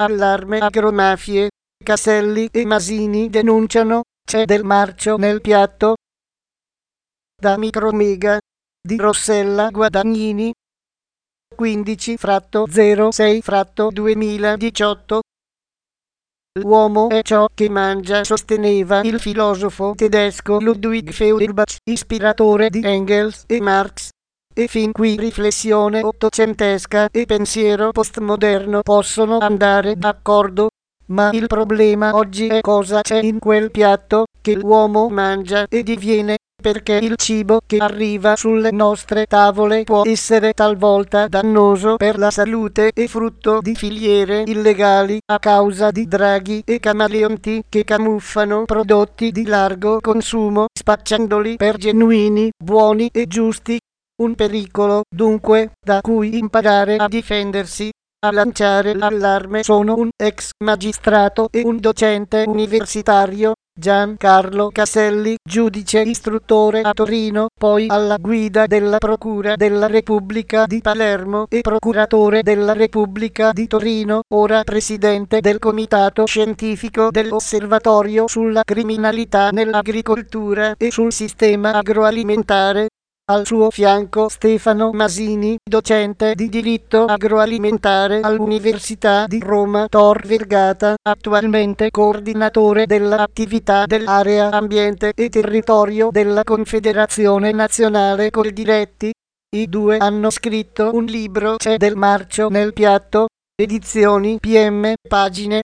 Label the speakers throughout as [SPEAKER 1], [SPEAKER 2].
[SPEAKER 1] Allarme agromafie. Caselli e Masini denunciano, c'è del marcio nel piatto. Da Micromega. Di Rossella Guadagnini. 15/06/2018. L'uomo è ciò che mangia, sosteneva il filosofo tedesco Ludwig Feuerbach, ispiratore di Engels e Marx. E fin qui riflessione ottocentesca e pensiero postmoderno possono andare d'accordo, ma il problema oggi è cosa c'è in quel piatto che l'uomo mangia e diviene, perché il cibo che arriva sulle nostre tavole può essere talvolta dannoso per la salute e frutto di filiere illegali a causa di draghi e camaleonti che camuffano prodotti di largo consumo spacciandoli per genuini, buoni e giusti. Un pericolo, dunque, da cui imparare a difendersi. A lanciare l'allarme sono un ex magistrato e un docente universitario, Giancarlo Caselli, giudice istruttore a Torino, poi alla guida della Procura della Repubblica di Palermo e procuratore della Repubblica di Torino, ora presidente del Comitato Scientifico dell'Osservatorio sulla criminalità nell'agricoltura e sul sistema agroalimentare. Al suo fianco Stefano Masini, docente di diritto agroalimentare all'Università di Roma Tor Vergata, attualmente coordinatore dell'attività dell'area ambiente e territorio della Confederazione Nazionale Coldiretti. I due hanno scritto un libro, C'è del marcio nel piatto, edizioni PM, pagine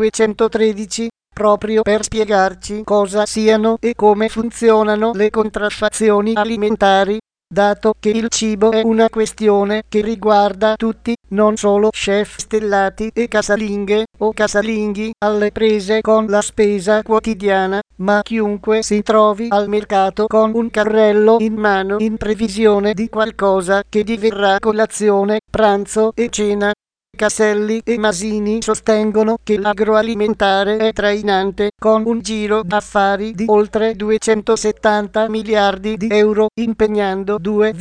[SPEAKER 1] 213. Proprio per spiegarci cosa siano e come funzionano le contraffazioni alimentari, dato che il cibo è una questione che riguarda tutti, non solo chef stellati e casalinghe o casalinghi alle prese con la spesa quotidiana, ma chiunque si trovi al mercato con un carrello in mano in previsione di qualcosa che diverrà colazione, pranzo e cena. Caselli e Masini sostengono che l'agroalimentare è trainante, con un giro d'affari di oltre 270 miliardi di euro, impegnando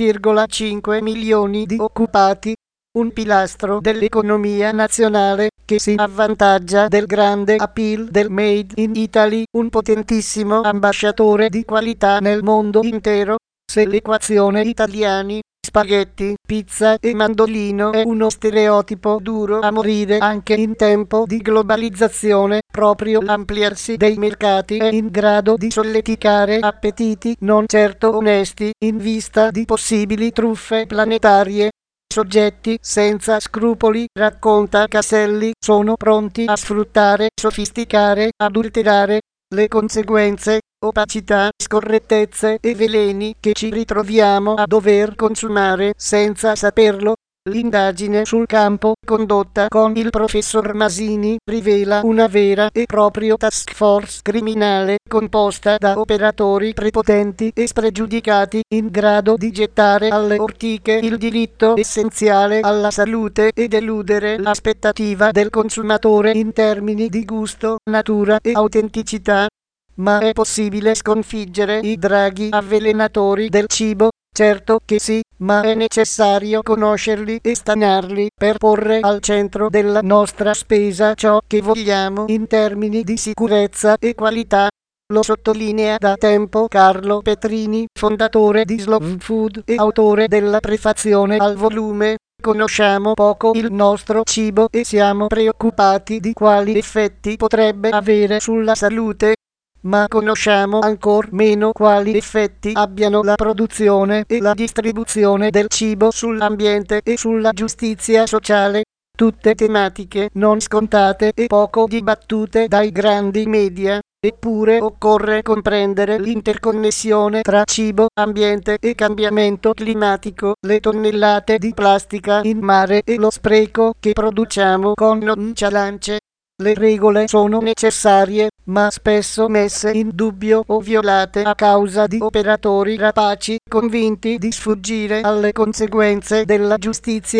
[SPEAKER 1] 2,5 milioni di occupati. Un pilastro dell'economia nazionale che si avvantaggia del grande appeal del Made in Italy, un potentissimo ambasciatore di qualità nel mondo intero. Se l'equazione italiani, spaghetti, pizza e mandolino è uno stereotipo duro a morire anche in tempo di globalizzazione, proprio l'ampliarsi dei mercati è in grado di solleticare appetiti non certo onesti in vista di possibili truffe planetarie. Soggetti senza scrupoli, racconta Caselli, sono pronti a sfruttare, sofisticare, adulterare le conseguenze, opacità, scorrettezze e veleni che ci ritroviamo a dover consumare senza saperlo. L'indagine sul campo condotta con il professor Masini rivela una vera e propria task force criminale composta da operatori prepotenti e spregiudicati in grado di gettare alle ortiche il diritto essenziale alla salute ed eludere l'aspettativa del consumatore in termini di gusto, natura e autenticità. Ma è possibile sconfiggere i draghi avvelenatori del cibo? Certo che sì, ma è necessario conoscerli e stanarli per porre al centro della nostra spesa ciò che vogliamo in termini di sicurezza e qualità. Lo sottolinea da tempo Carlo Petrini, fondatore di Slow Food e autore della prefazione al volume. Conosciamo poco il nostro cibo e siamo preoccupati di quali effetti potrebbe avere sulla salute. Ma conosciamo ancor meno quali effetti abbiano la produzione e la distribuzione del cibo sull'ambiente e sulla giustizia sociale. Tutte tematiche non scontate e poco dibattute dai grandi media. Eppure occorre comprendere l'interconnessione tra cibo, ambiente e cambiamento climatico, le tonnellate di plastica in mare e lo spreco che produciamo con nonchalance. Le regole sono necessarie, ma spesso messe in dubbio o violate a causa di operatori rapaci, convinti di sfuggire alle conseguenze della giustizia.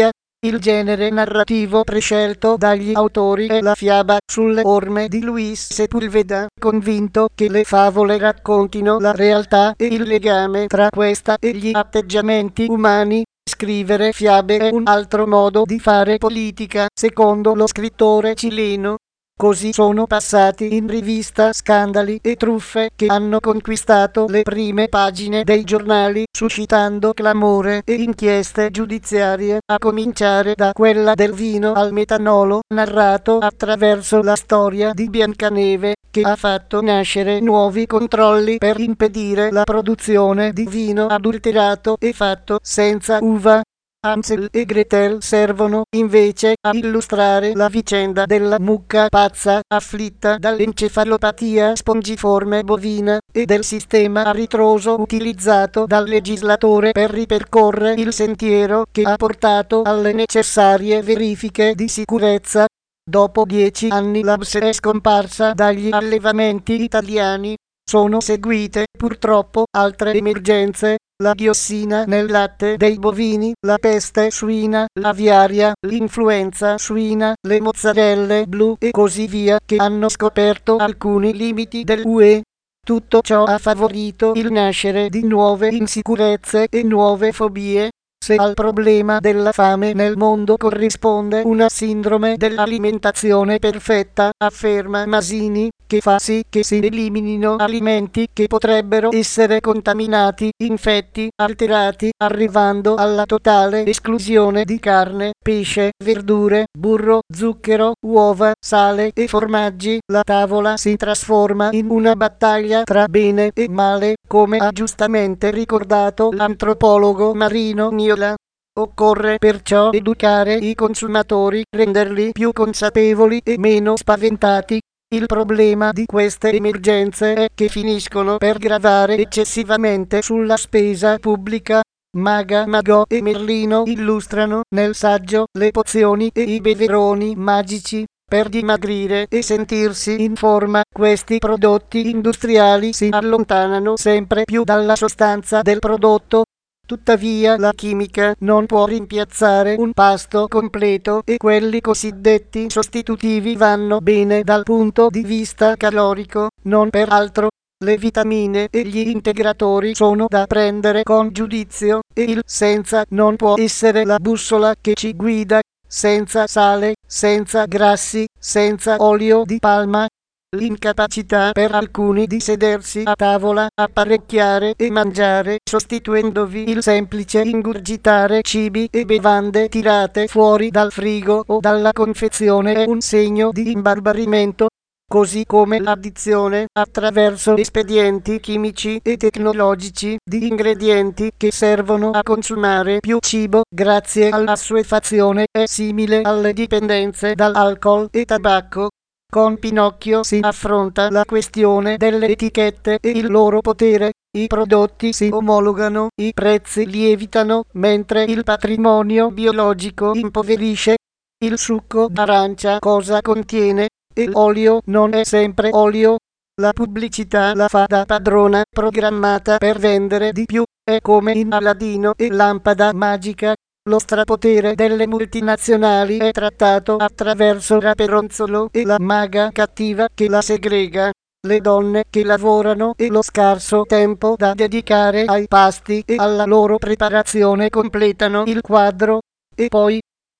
[SPEAKER 1] Il genere narrativo prescelto dagli autori è la fiaba sulle orme di Luis Sepulveda, convinto che le favole raccontino la realtà e il legame tra questa e gli atteggiamenti umani. Scrivere fiabe è un altro modo di fare politica, secondo lo scrittore cileno. Così sono passati in rivista scandali e truffe che hanno conquistato le prime pagine dei giornali, suscitando clamore e inchieste giudiziarie, a cominciare da quella del vino al metanolo, narrato attraverso la storia di Biancaneve, che ha fatto nascere nuovi controlli per impedire la produzione di vino adulterato e fatto senza uva. Hansel e Gretel servono invece a illustrare la vicenda della mucca pazza afflitta dall'encefalopatia spongiforme bovina e del sistema a ritroso utilizzato dal legislatore per ripercorrere il sentiero che ha portato alle necessarie verifiche di sicurezza. Dopo 10 anni l'Abs è scomparsa dagli allevamenti italiani. Sono seguite purtroppo altre emergenze. La diossina nel latte dei bovini, la peste suina, l'aviaria, l'influenza suina, le mozzarelle blu e così via, che hanno scoperto alcuni limiti dell'UE. Tutto ciò ha favorito il nascere di nuove insicurezze e nuove fobie. Se al problema della fame nel mondo corrisponde una sindrome dell'alimentazione perfetta, afferma Masini, che fa sì che si eliminino alimenti che potrebbero essere contaminati, infetti, alterati, arrivando alla totale esclusione di carne, pesce, verdure, burro, zucchero, uova, sale e formaggi. La tavola si trasforma in una battaglia tra bene e male, come ha giustamente ricordato l'antropologo Marino Niola. Occorre perciò educare i consumatori, renderli più consapevoli e meno spaventati. Il problema di queste emergenze è che finiscono per gravare eccessivamente sulla spesa pubblica. Maga Magò e Merlino illustrano nel saggio le pozioni e i beveroni magici per dimagrire e sentirsi in forma. Questi prodotti industriali si allontanano sempre più dalla sostanza del prodotto. Tuttavia la chimica non può rimpiazzare un pasto completo e quelli cosiddetti sostitutivi vanno bene dal punto di vista calorico, non per altro. Le vitamine e gli integratori sono da prendere con giudizio e il senza non può essere la bussola che ci guida. Senza sale, senza grassi, senza olio di palma. L'incapacità per alcuni di sedersi a tavola, apparecchiare e mangiare, sostituendovi il semplice ingurgitare cibi e bevande tirate fuori dal frigo o dalla confezione, è un segno di imbarbarimento. Così come l'addizione, attraverso espedienti chimici e tecnologici, di ingredienti che servono a consumare più cibo grazie all'assuefazione, è simile alle dipendenze dall'alcol e tabacco. Con Pinocchio si affronta la questione delle etichette e il loro potere. I prodotti si omologano, i prezzi lievitano, mentre il patrimonio biologico impoverisce. Il succo d'arancia cosa contiene? E l'olio non è sempre olio. La pubblicità la fa da padrona, programmata per vendere di più. È come in Aladino e Lampada Magica. Lo strapotere delle multinazionali è trattato attraverso Raperonzolo e la maga cattiva che la segrega. Le donne che lavorano e lo scarso tempo da dedicare ai pasti e alla loro preparazione completano il quadro. E poi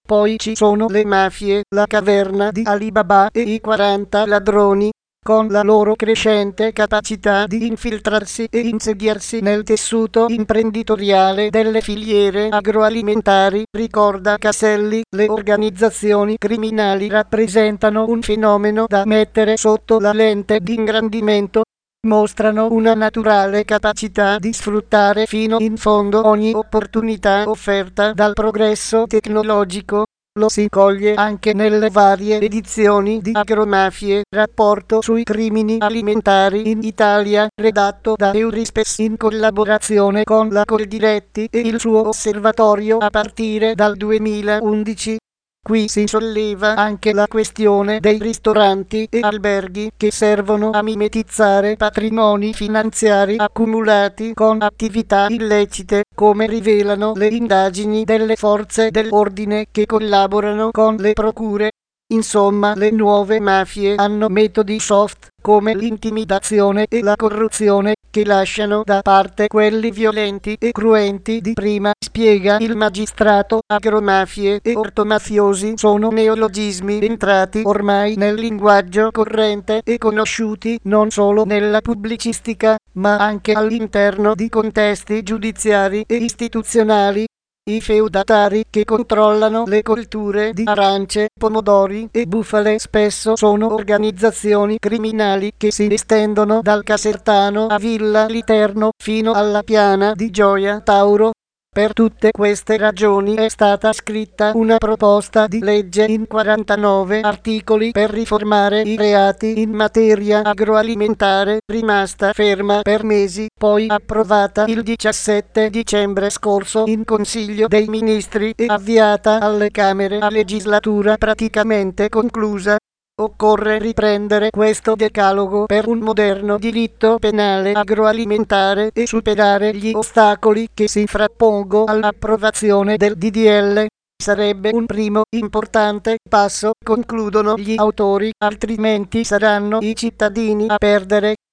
[SPEAKER 1] ci sono le mafie, la caverna di Alibaba e i 40 ladroni, con la loro crescente capacità di infiltrarsi e insediarsi nel tessuto imprenditoriale delle filiere agroalimentari. Ricorda Caselli, le organizzazioni criminali rappresentano un fenomeno da mettere sotto la lente di ingrandimento. Mostrano una naturale capacità di sfruttare fino in fondo ogni opportunità offerta dal progresso tecnologico. Lo si coglie anche nelle varie edizioni di Agromafie, rapporto sui crimini alimentari in Italia, redatto da Eurispes in collaborazione con la Coldiretti e il suo osservatorio a partire dal 2011. Qui si solleva anche la questione dei ristoranti e alberghi che servono a mimetizzare patrimoni finanziari accumulati con attività illecite, come rivelano le indagini delle forze dell'ordine che collaborano con le procure. Insomma, le nuove mafie hanno metodi soft come l'intimidazione e la corruzione che lasciano da parte quelli violenti e cruenti di prima, spiega il magistrato. Agromafie e ortomafiosi sono neologismi entrati ormai nel linguaggio corrente e conosciuti non solo nella pubblicistica, ma anche all'interno di contesti giudiziari e istituzionali. I feudatari che controllano le colture di arance, pomodori e bufale spesso sono organizzazioni criminali che si estendono dal Casertano a Villa Literno fino alla Piana di Gioia Tauro. Per tutte queste ragioni è stata scritta una proposta di legge in 49 articoli per riformare i reati in materia agroalimentare, rimasta ferma per mesi, poi approvata il 17 dicembre scorso in Consiglio dei Ministri e avviata alle Camere a legislatura praticamente conclusa. Occorre riprendere questo decalogo per un moderno diritto penale agroalimentare e superare gli ostacoli che si frappongono all'approvazione del DDL. Sarebbe un primo importante passo, concludono gli autori, altrimenti saranno i cittadini a perdere.